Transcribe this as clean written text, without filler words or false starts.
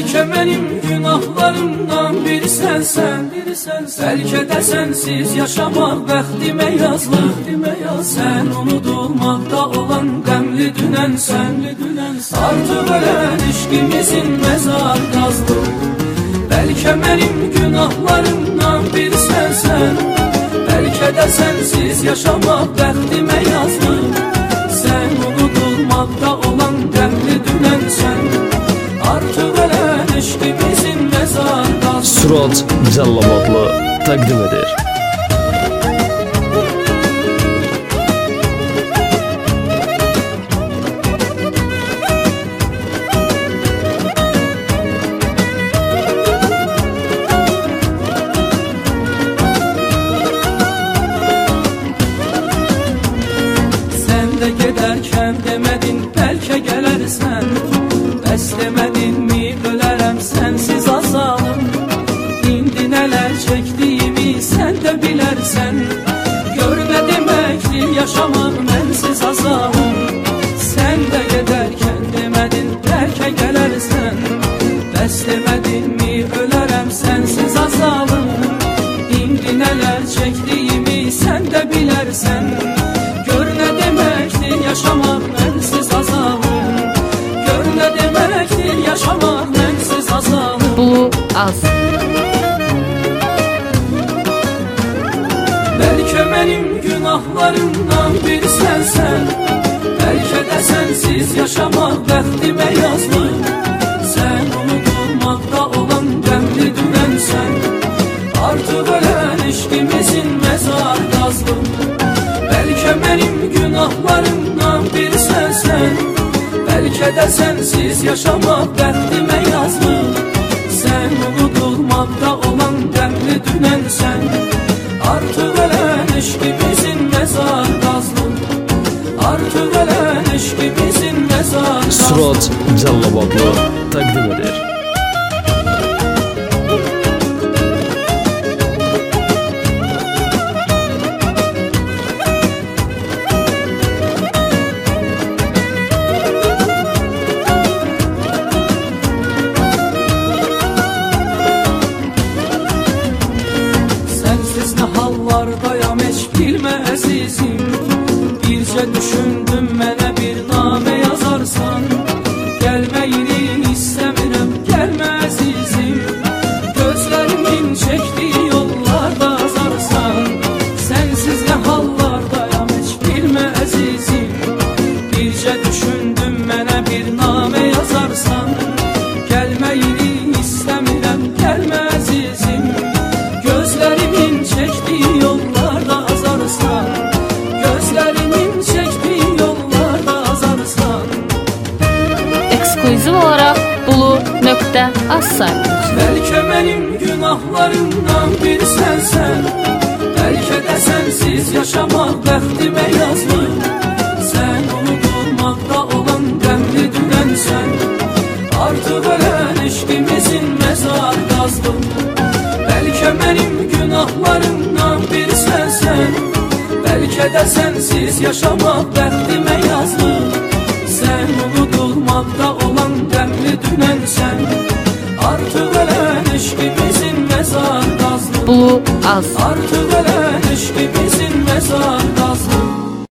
Bəlkə mənim günahlarımdan biri sənsən, bəlkə də sənsiz yaşamaq bəxtimə yazılıb. Sən unudulmaqda olan qəmli dünənsən, artıq ölən işqimizin məzar qazılıb. Bəlkə mənim günahlarımdan biri sənsən, bəlkə də sənsiz yaşamaq bəxtimə yazılıb. Sən unudulmaqda olan qəmli dünənsən, artıq ölən işqimizin məzar qazılıb. Suraj Cəlilabadlı təqdim edir. Gedərkən demədin bəlkə gələrsən, bəs demədinmi ölərəm sənsiz azalım. İndi nələr çəkdiyimi sən də bilərsən, gör nə deməkdir yaşamaq mənsiz azalım. Sən də gedərkən demədin bəlkə gələrsən, bəs demədinmi ölərəm sənsiz azalım. İndi nələr çəkdiyimi sən də bilərsən, yaşamaq mənsiz azalım. Gör nə deməkdir yaşamaq mənsiz azalım. Bu az. Bəlkə mənim günahlarımdan biri sənsən, bəlkə də sənsiz yaşamaq bəxtimə yazılıb. Sən unudulmaqda olan qəmli dünənsən, artıq ölən işqimizin məzar qazılıb. Bəlkə mənim günahlarımdan biri sənsən, bəlkə də sənsiz yaşamaq bəxtimə yazılıb. Sən unudulmaqda olan qəmli dünənsən, artıq ölən işqimizin məzar qazılıb. Artıq ölən işqimizin məzar qazılıb. Suraj Cəlilabadlı təqdim edir. Hallardayam heç bilmə əzizim, bircə düşündüm mənə bir namə yazarsan. Gəlməyini istəmirəm, gəlmə əzizim, gözlərimin çəkdiyi yollarda azarsan. Sənsiz nə hallardayam heç bilmə əzizim, bircə düşündüm mənə bir namə yazarsan. Gəlməyini istəmirəm, gəlmə əzizim, gözlərimin çəkdiyi yollarda azarsan. Gözlərimin çəkdiyi yollarda azarsan. Eksklüziv olaraq Bulu.az saytı. Bəlkə mənim günahlarımdan biri sənsən, bəlkə də sənsiz yaşamaq bəxtimə yazılıb. Sən unudulmaqda olan qəmli dünənsən, artıq ölən işqimizin məzar qazılıb. Bəlkə mənim günahlarımdan biri sənsən, bəlkə də sənsiz yaşamaq bəxtimə yazılıb. Sən unudulmaqda olan qəmli dünənsən, artıq ölən işqimizin məzar qazılıb. Bulu.az. Artıq ölən işqimizin məzar